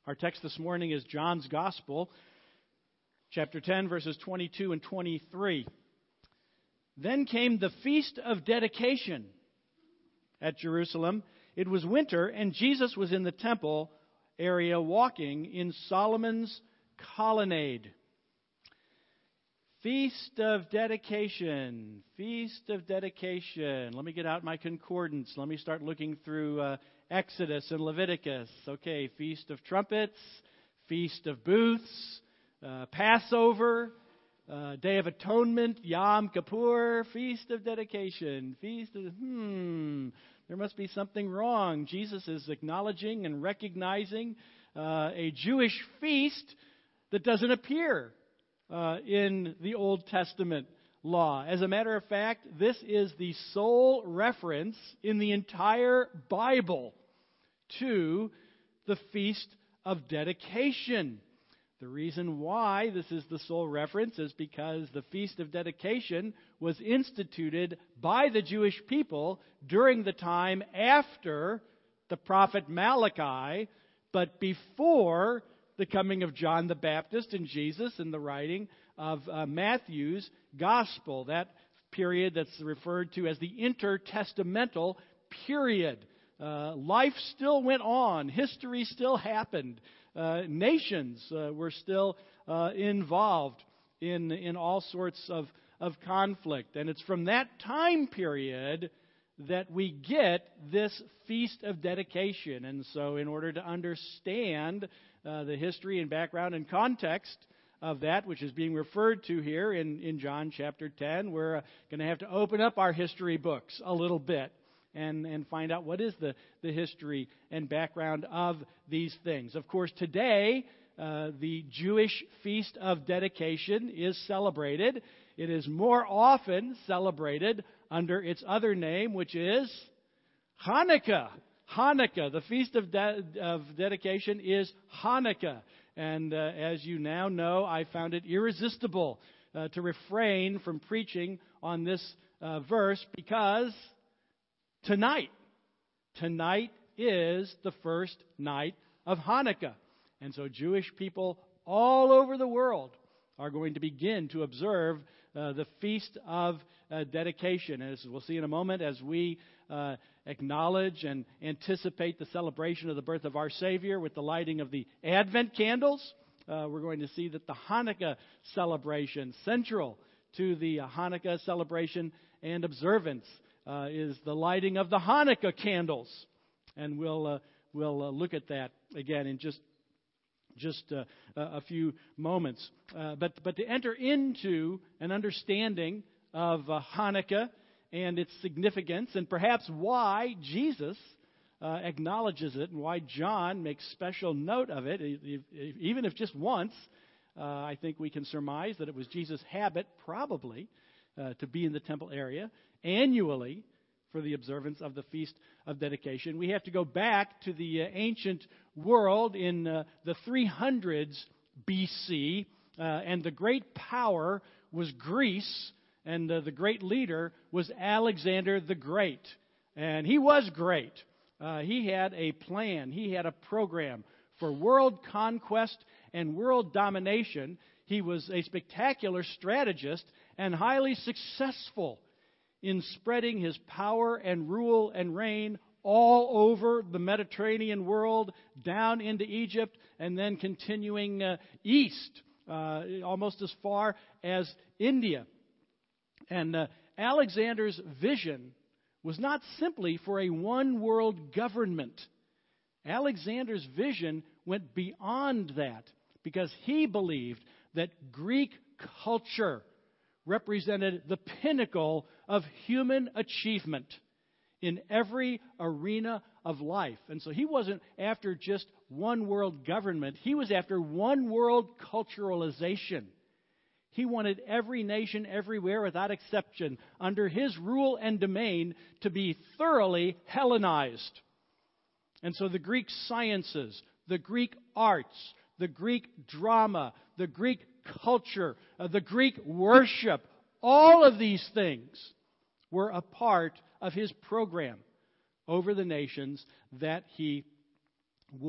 Our text this morning is John's Gospel, chapter 10, verses 22 and 23. Then came the Feast of Dedication at Jerusalem. It was winter, and Jesus was in the temple area walking in Solomon's colonnade. Feast of Dedication. Feast of Dedication. Let me get out my concordance. Let me start looking through Exodus and Leviticus. Okay, Feast of Trumpets, Feast of Booths, Passover, Day of Atonement, Yom Kippur, Feast of Dedication. There must be something wrong. Jesus is acknowledging and recognizing a Jewish feast that doesn't appear in the Old Testament law. As a matter of fact, this is the sole reference in the entire Bible to the Feast of Dedication. The reason why this is the sole reference is because the Feast of Dedication was instituted by the Jewish people during the time after the prophet Malachi, but before the coming of John the Baptist and Jesus and the writing of Matthew's Gospel, that period that's referred to as the intertestamental period. Life still went on. History still happened. Nations were still involved in all sorts of conflict. And it's from that time period that we get this Feast of Dedication. And so in order to understand the history and background and context of that, which is being referred to here in John chapter 10, we're going to have to open up our history books a little bit and find out what is the history and background of these things. Of course, today, the Jewish Feast of Dedication is celebrated. It is more often celebrated under its other name, which is Hanukkah. Hanukkah, the Feast of Dedication is Hanukkah. And as you now know, I found it irresistible to refrain from preaching on this verse because tonight is the first night of Hanukkah. And so Jewish people all over the world are going to begin to observe the Feast of Dedication. As we'll see in a moment, as we acknowledge and anticipate the celebration of the birth of our Savior with the lighting of the Advent candles, we're going to see that the Hanukkah celebration, central to the Hanukkah celebration and observance, is the lighting of the Hanukkah candles. And we'll look at that again in just a few moments. But to enter into an understanding of Hanukkah and its significance, and perhaps why Jesus acknowledges it and why John makes special note of it, even if just once, I think we can surmise that it was Jesus' habit, probably, to be in the temple area annually for the observance of the Feast of Dedication. We have to go back to the ancient world in the 300s BC, and the great power was Greece, and the great leader was Alexander the Great. And he was great. He had a plan. He had a program for world conquest and world domination. He was a spectacular strategist and highly successful in spreading his power and rule and reign all over the Mediterranean world, down into Egypt, and then continuing east, almost as far as India. And Alexander's vision was not simply for a one-world government. Alexander's vision went beyond that because he believed that Greek culture represented the pinnacle of human achievement in every arena of life. And so he wasn't after just one world government. He was after one world culturalization. He wanted every nation everywhere without exception under his rule and domain to be thoroughly Hellenized. And so the Greek sciences, the Greek arts, the Greek drama, the Greek culture, the Greek worship, all of these things were a part of his program over the nations that he would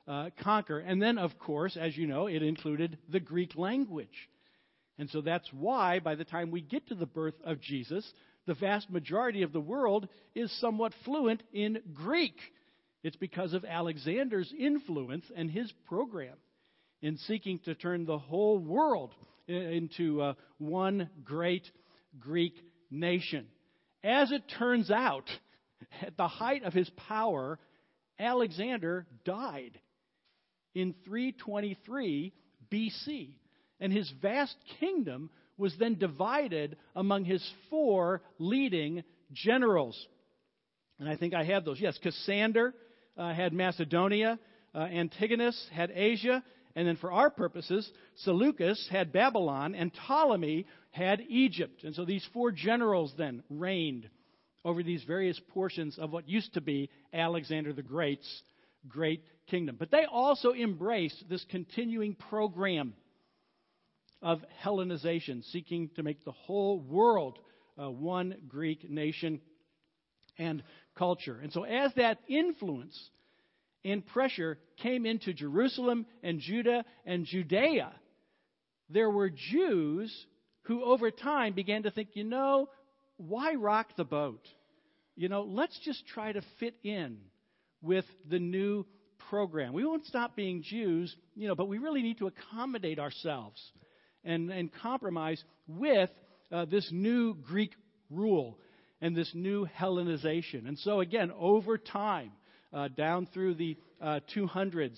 conquer. And then, of course, as you know, it included the Greek language. And so that's why, by the time we get to the birth of Jesus, the vast majority of the world is somewhat fluent in Greek. It's because of Alexander's influence and his program in seeking to turn the whole world into one great Greek nation. As it turns out, at the height of his power, Alexander died in 323 BC. And his vast kingdom was then divided among his 4 leading generals. And I think I have those. Yes, Cassander had Macedonia, Antigonus had Asia, and then for our purposes, Seleucus had Babylon, and Ptolemy had Egypt. And so these 4 generals then reigned over these various portions of what used to be Alexander the Great's great kingdom. But they also embraced this continuing program of Hellenization, seeking to make the whole world one Greek nation and culture. And so as that influence and pressure came into Jerusalem and Judah and Judea, there were Jews who over time began to think, why rock the boat? Let's just try to fit in with the new program. We won't stop being Jews, but we really need to accommodate ourselves and compromise with this new Greek rule and this new Hellenization. And so again, over time, down through the 200s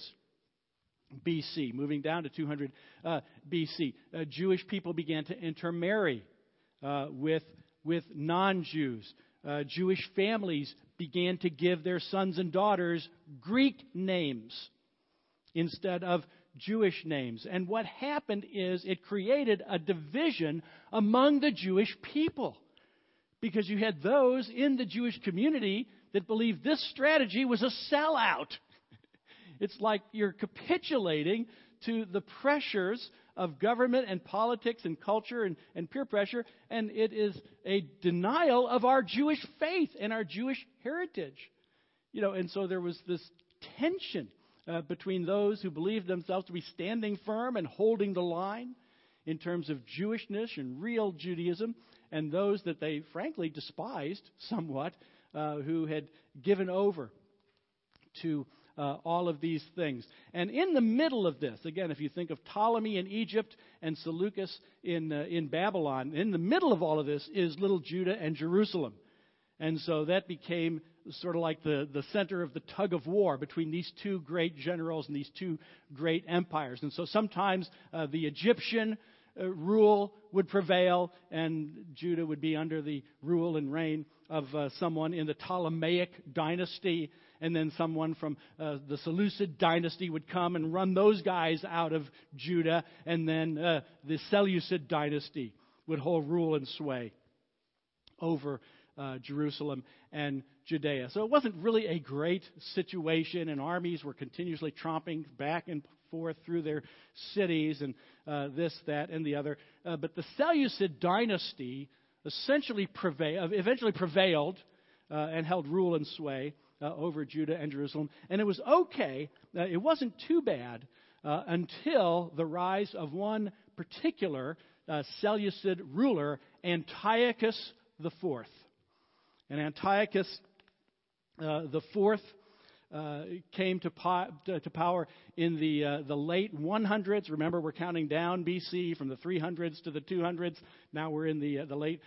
BC, moving down to 200 BC, Jewish people began to intermarry with non-Jews. Jewish families began to give their sons and daughters Greek names instead of Jewish names. And what happened is it created a division among the Jewish people, because you had those in the Jewish community that believed this strategy was a sellout. It's like you're capitulating to the pressures of government and politics and culture and peer pressure, and it is a denial of our Jewish faith and our Jewish heritage. And so there was this tension between those who believed themselves to be standing firm and holding the line in terms of Jewishness and real Judaism, and those that they frankly despised somewhat, who had given over to all of these things. And in the middle of this, again, if you think of Ptolemy in Egypt and Seleucus in Babylon, in the middle of all of this is little Judah and Jerusalem. And so that became sort of like the center of the tug of war between these 2 great generals and these 2 great empires. And so sometimes the Egyptian rule would prevail, and Judah would be under the rule and reign of someone in the Ptolemaic dynasty, and then someone from the Seleucid dynasty would come and run those guys out of Judah, and then the Seleucid dynasty would hold rule and sway over Jerusalem and Judea. So it wasn't really a great situation, and armies were continuously tromping back and forth through their cities, and this, that, and the other. But the Seleucid dynasty eventually prevailed and held rule and sway over Judah and Jerusalem. And it was okay. It wasn't too bad until the rise of one particular Seleucid ruler, Antiochus IV. And Antiochus IV came to power in the late 100s. Remember, we're counting down BC from the 300s to the 200s. Now we're in the late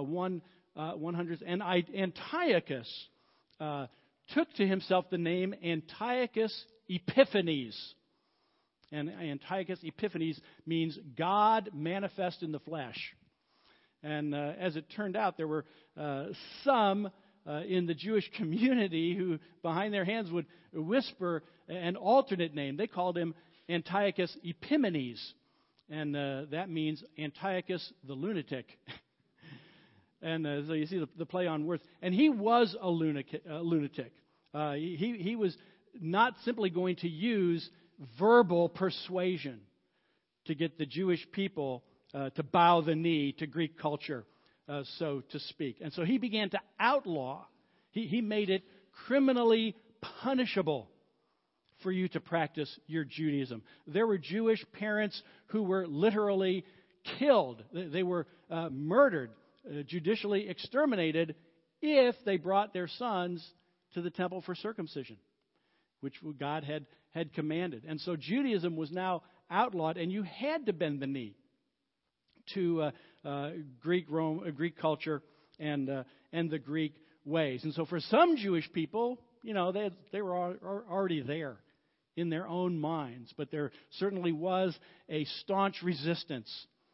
100s. And Antiochus took to himself the name Antiochus Epiphanes. And Antiochus Epiphanes means God manifest in the flesh. And as it turned out, there were some in the Jewish community who, behind their hands, would whisper an alternate name. They called him Antiochus Epimanes, and that means Antiochus the lunatic. And so you see the play on words. And he was a lunatic. He was not simply going to use verbal persuasion to get the Jewish people to bow the knee to Greek culture, so to speak. And so he began to outlaw. He made it criminally punishable for you to practice your Judaism. There were Jewish parents who were literally killed. They were murdered, judicially exterminated, if they brought their sons to the temple for circumcision, which God had commanded. And so Judaism was now outlawed, and you had to bend the knee to Greek culture and the Greek ways. And so for some Jewish people, they were already there in their own minds, but there certainly was a staunch resistance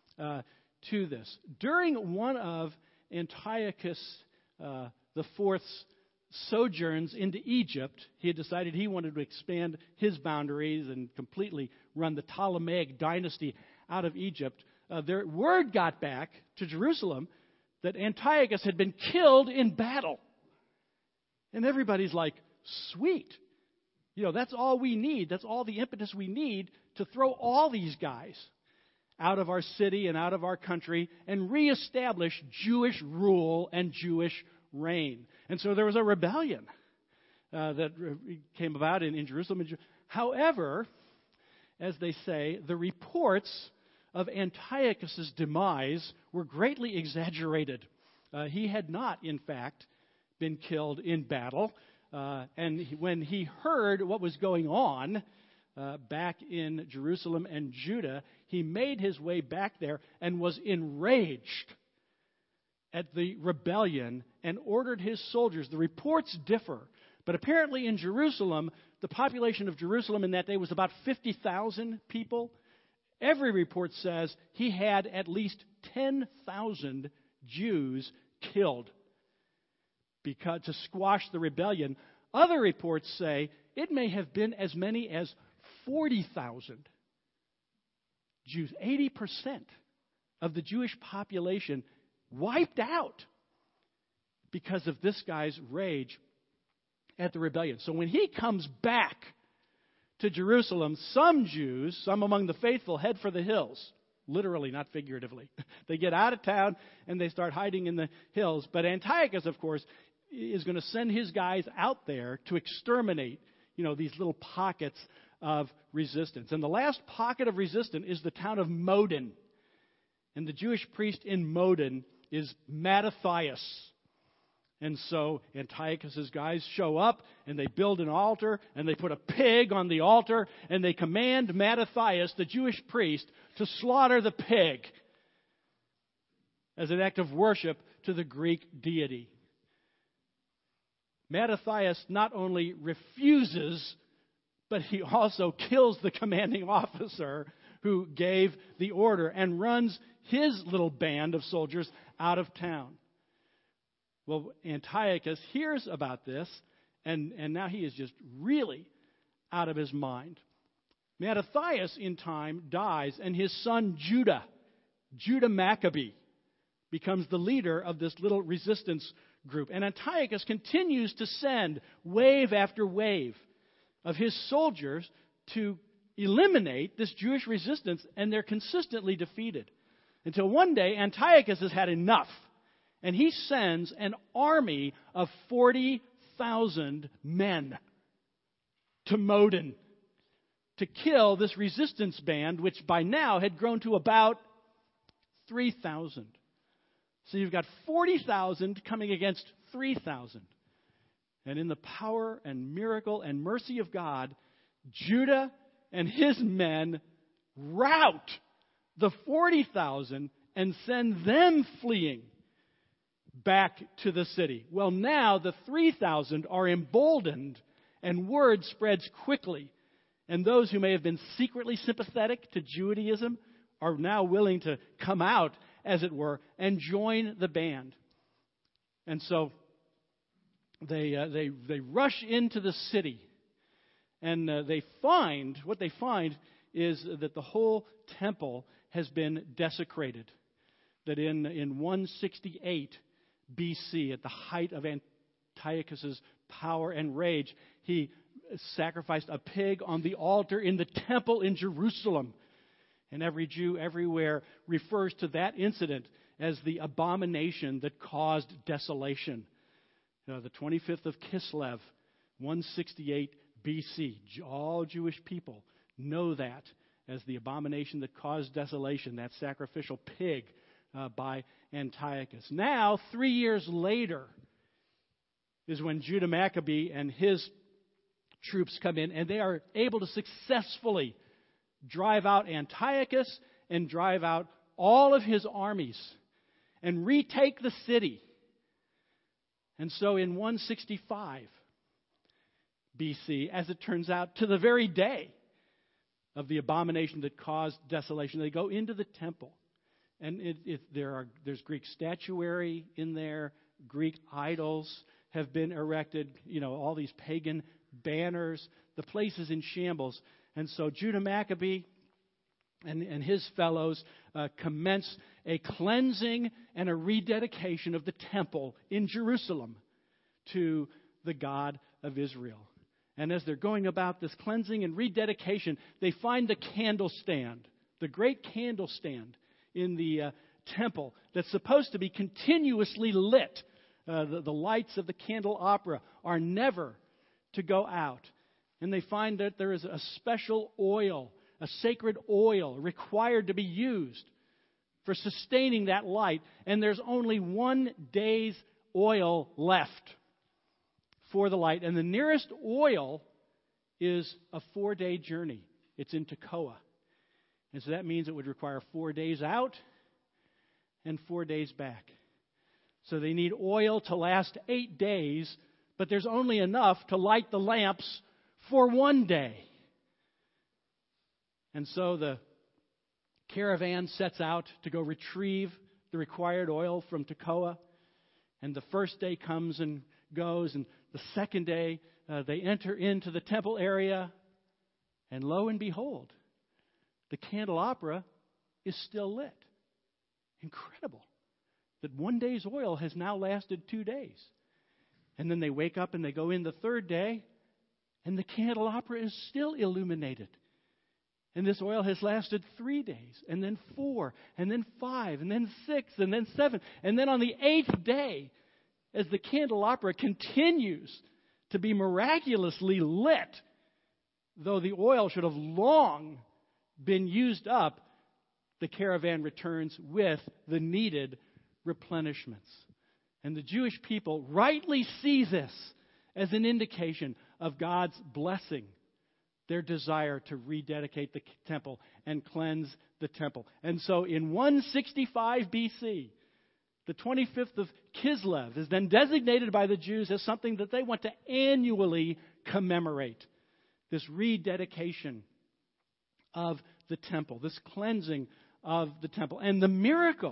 to this. During one of Antiochus the Fourth's sojourns into Egypt, he had decided he wanted to expand his boundaries and completely run the Ptolemaic dynasty out of Egypt. Their word got back to Jerusalem that Antiochus had been killed in battle. And everybody's like, sweet. That's all we need. That's all the impetus we need to throw all these guys out of our city and out of our country and reestablish Jewish rule and Jewish reign. And so there was a rebellion that came about in Jerusalem. However, as they say, the reports of Antiochus' demise were greatly exaggerated. He had not, in fact, been killed in battle. And when he heard what was going on back in Jerusalem and Judah, he made his way back there and was enraged at the rebellion and ordered his soldiers. The reports differ, but apparently in Jerusalem, the population of Jerusalem in that day was about 50,000 people. Every report says he had at least 10,000 Jews killed because to squash the rebellion. Other reports say it may have been as many as 40,000 Jews. 80% of the Jewish population wiped out because of this guy's rage at the rebellion. So when he comes back to Jerusalem, some Jews, some among the faithful, head for the hills. Literally, not figuratively. They get out of town and they start hiding in the hills. But Antiochus, of course, is going to send his guys out there to exterminate, these little pockets of resistance. And the last pocket of resistance is the town of Modin. And the Jewish priest in Modin is Mattathias. And so Antiochus' guys show up and they build an altar and they put a pig on the altar and they command Mattathias, the Jewish priest, to slaughter the pig as an act of worship to the Greek deity. Mattathias not only refuses, but he also kills the commanding officer who gave the order and runs his little band of soldiers out of town. Well, Antiochus hears about this, and now he is just really out of his mind. Mattathias, in time, dies, and his son Judah Maccabee, becomes the leader of this little resistance group. And Antiochus continues to send wave after wave of his soldiers to eliminate this Jewish resistance, and they're consistently defeated. Until one day, Antiochus has had enough. And he sends an army of 40,000 men to Modin to kill this resistance band, which by now had grown to about 3,000. So you've got 40,000 coming against 3,000. And in the power and miracle and mercy of God, Judah and his men rout the 40,000 and send them fleeing back to the city. Well, now the 3,000 are emboldened and word spreads quickly. And those who may have been secretly sympathetic to Judaism are now willing to come out, as it were, and join the band. And so they rush into the city. And what they find is that the whole temple has been desecrated. That in 168 BC, at the height of Antiochus' power and rage, he sacrificed a pig on the altar in the temple in Jerusalem. And every Jew everywhere refers to that incident as the abomination that caused desolation. The 25th of Kislev, 168 BC. All Jewish people know that as the abomination that caused desolation, that sacrificial pig by Antiochus. Now, 3 years later, is when Judah Maccabee and his troops come in, and they are able to successfully drive out Antiochus and drive out all of his armies and retake the city. And so in 165 BC, as it turns out, to the very day of the abomination that caused desolation, they go into the temple. And there's Greek statuary in there, Greek idols have been erected, all these pagan banners. The place is in shambles. And so Judah Maccabee and his fellows commence a cleansing and a rededication of the temple in Jerusalem to the God of Israel. And as they're going about this cleansing and rededication, they find the candlestand, the great candlestand in the temple that's supposed to be continuously lit. The lights of the candelabra are never to go out. And they find that there is a special oil, a sacred oil required to be used for sustaining that light. And there's only 1 day's oil left for the light. And the nearest oil is a 4-day journey. It's in Tekoa. And so that means it would require 4 days out and 4 days back. So they need oil to last 8 days, but there's only enough to light the lamps for 1 day. And so the caravan sets out to go retrieve the required oil from Tekoa. And the first day comes and goes, and the second day they enter into the temple area, and lo and behold, the candelabra is still lit. Incredible that 1 day's oil has now lasted 2 days. And then they wake up and they go in the third day, and the candelabra is still illuminated. And this oil has lasted 3 days, and then 4, and then 5, and then 6, and then 7. And then on the 8th day, as the candelabra continues to be miraculously lit, though the oil should have long been used up, the caravan returns with the needed replenishments. And the Jewish people rightly see this as an indication of God's blessing, their desire to rededicate the temple and cleanse the temple. And so in 165 BC, the 25th of Kislev is then designated by the Jews as something that they want to annually commemorate. This rededication of the temple, this cleansing of the temple. And the miracle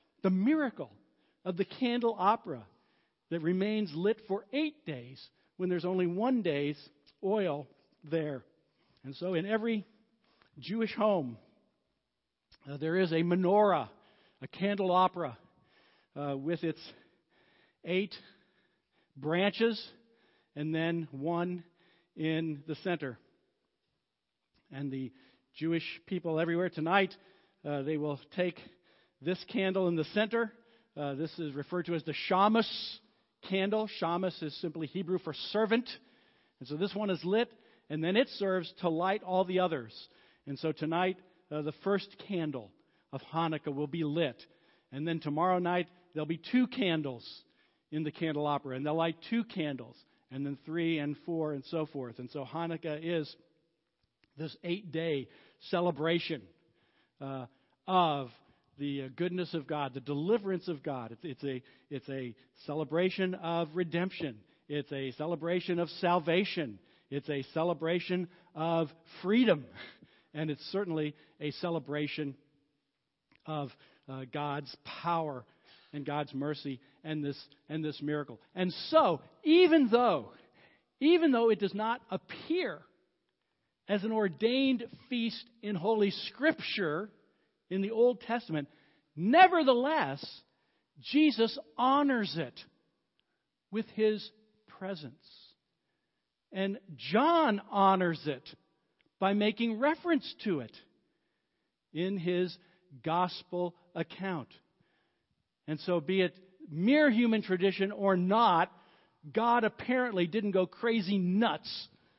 of the candelabra that remains lit for 8 days when there's only 1 day's oil there. And so in every Jewish home, there is a menorah, a candelabra, with its 8 branches and then one in the center. And the Jewish people everywhere tonight, they will take this candle in the center. This is referred to as the Shamus candle. Shamus is simply Hebrew for servant. And so this one is lit, and then it serves to light all the others. And so tonight, the first candle of Hanukkah will be lit. And then tomorrow night, there'll be 2 candles in the candelabra, and they'll light 2 candles, and then 3 and 4 and so forth. And so Hanukkah is this 8-day celebration of the goodness of God, the deliverance of God. It's a celebration of redemption. It's a celebration of salvation. It's a celebration of freedom. And it's certainly a celebration of God's power and God's mercy and this miracle. And so, even though it does not appear as an ordained feast in Holy Scripture in the Old Testament, nevertheless, Jesus honors it with His presence. And John honors it by making reference to it in his gospel account. And so, be it mere human tradition or not, God apparently didn't go crazy nuts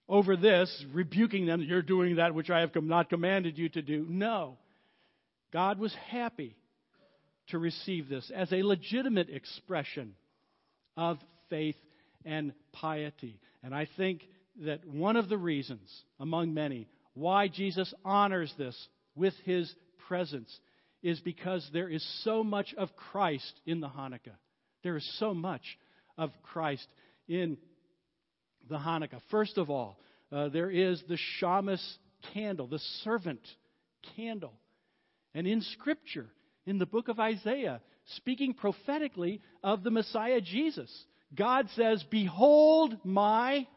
over this, rebuking them, you're doing that which I have not commanded you to do. No. God was happy to receive this as a legitimate expression of faith and piety. And I think that one of the reasons, among many, why Jesus honors this with his presence is because there is so much of Christ in the Hanukkah. There is so much of Christ in the Hanukkah. First of all, there is the Shamus candle, the servant candle. And in Scripture, in the book of Isaiah, speaking prophetically of the Messiah Jesus, God says, "Behold my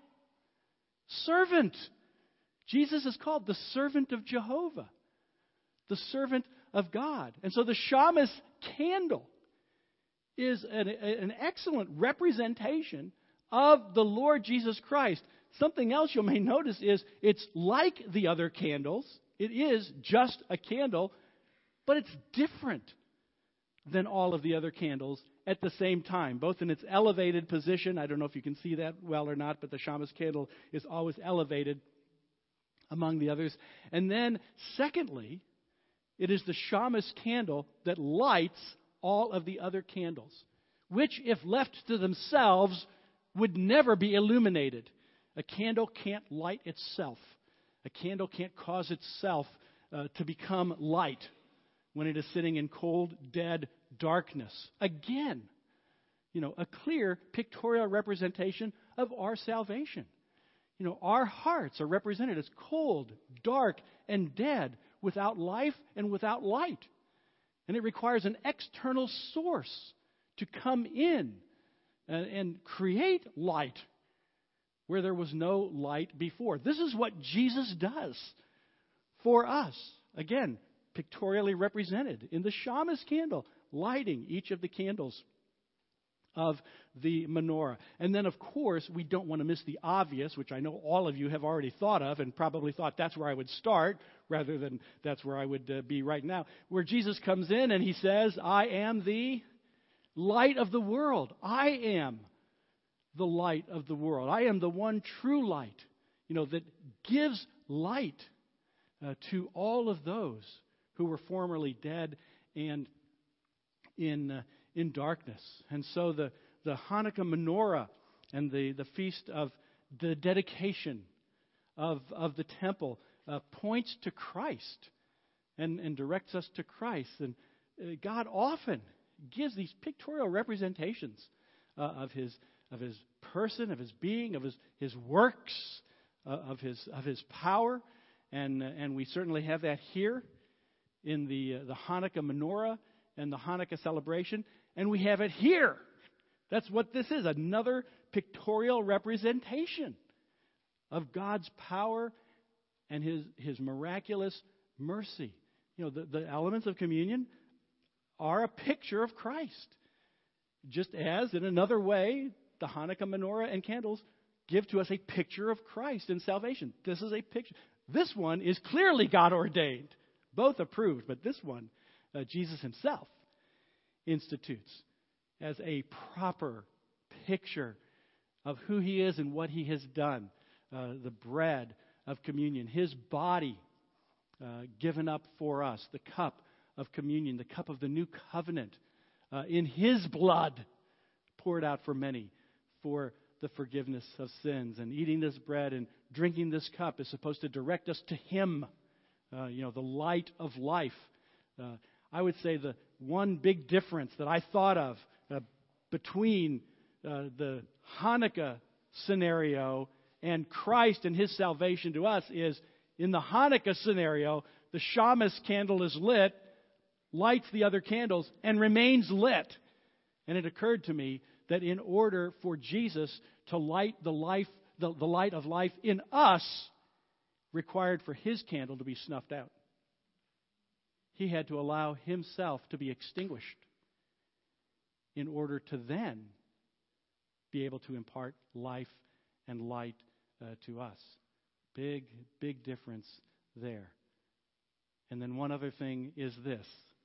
servant." Jesus is called the servant of Jehovah, the servant of God. And so the Shamus candle is an excellent representation of the Lord Jesus Christ. Something else you may notice is it's like the other candles. It is just a candle, but it's different than all of the other candles at the same time, both in its elevated position. I don't know if you can see that well or not, but the Shamus candle is always elevated among the others. And then, secondly, it is the Shamus candle that lights all of the other candles, which, if left to themselves, would never be illuminated. A candle can't light itself. A candle can't cause itself to become light when it is sitting in cold, dead darkness. Again, a clear pictorial representation of our salvation. Our hearts are represented as cold, dark, and dead, without life and without light. And it requires an external source to come in and create light where there was no light before. This is what Jesus does for us. Again, pictorially represented in the Shamus candle, lighting each of the candles of the menorah. And then, of course, we don't want to miss the obvious, which I know all of you have already thought of and probably thought that's where I would start rather than that's where I would be right now, where Jesus comes in and he says, "I am the light of the world. I am the light of the world. I am the one true light, that gives light to all of those who were formerly dead and in darkness." And so the Hanukkah menorah and the feast of the dedication of the temple points to Christ and directs us to Christ. And God often gives these pictorial representations of his person, of his being, of his works, of his power, and we certainly have that here in the Hanukkah menorah and the Hanukkah celebration, and we have it here. That's what this is, another pictorial representation of God's power and his miraculous mercy. The elements of communion are a picture of Christ. Just as, in another way, the Hanukkah menorah and candles give to us a picture of Christ and salvation. This is a picture. This one is clearly God ordained, both approved, but this one, Jesus himself institutes as a proper picture of who he is and what he has done. The bread of communion, his body given up for us, the cup of communion, the cup of the new covenant, in his blood poured out for many for the forgiveness of sins. And eating this bread and drinking this cup is supposed to direct us to him, the light of life. I would say the one big difference that I thought of between the Hanukkah scenario and Christ and his salvation to us is, in the Hanukkah scenario, the Shamus candle is lit, lights the other candles, and remains lit. And it occurred to me that in order for Jesus to light the light of life in us, required for his candle to be snuffed out. He had to allow himself to be extinguished in order to then be able to impart life and light to us. Big, big difference there. And then one other thing is this.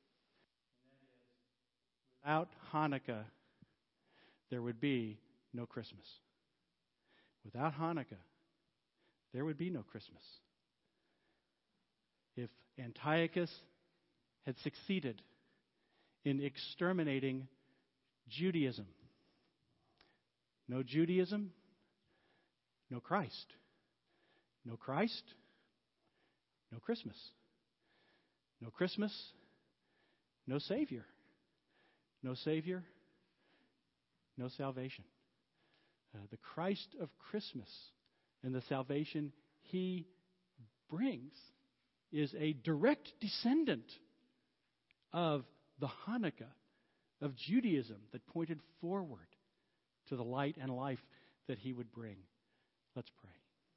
Without Hanukkah, there would be no Christmas. Without Hanukkah, there would be no Christmas. If Antiochus had succeeded in exterminating Judaism, no Judaism, no Christ. No Christ, no Christmas. No Christmas, no Savior. No Savior, no salvation. The Christ of Christmas and the salvation He brings is a direct descendant of the Hanukkah of Judaism that pointed forward to the light and life that He would bring. Let's pray.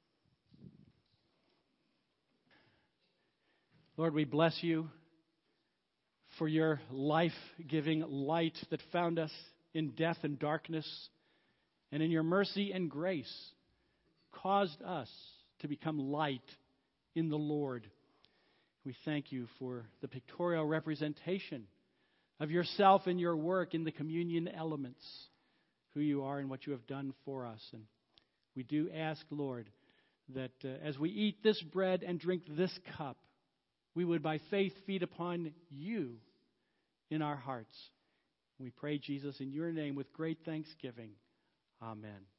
Lord, we bless You for Your life-giving light that found us in death and darkness, and in Your mercy and grace caused us to become light in the Lord. We thank You for the pictorial representation of Yourself and Your work in the communion elements, who You are and what You have done for us. And we do ask, Lord, that as we eat this bread and drink this cup, we would by faith feed upon You in our hearts. We pray, Jesus, in Your name with great thanksgiving. Amen.